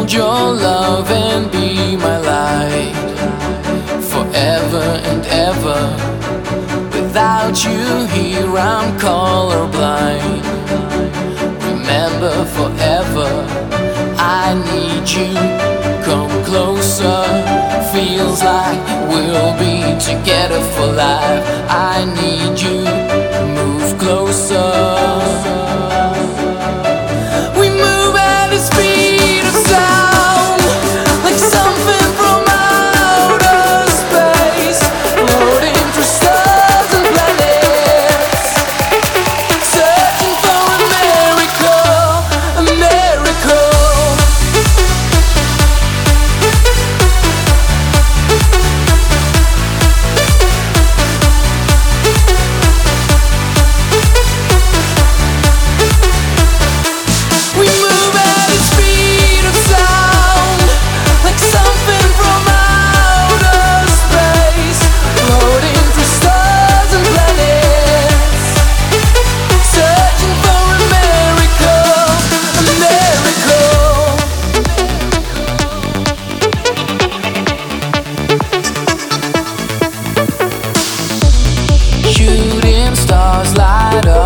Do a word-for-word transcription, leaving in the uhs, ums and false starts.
hold your love and be my light forever and ever. Without you here I'm colorblind. Remember forever, I need you. Come closer, feels like we'll be together for life. I need you, move closer. We move at the speed of sound, like something from outer space, floating through stars and planets, searching for a miracle, a miracle. We move at the speed of sound, like something from outer space, floating through stars and planets, searching for a miracle, a miracle. Shooting stars light up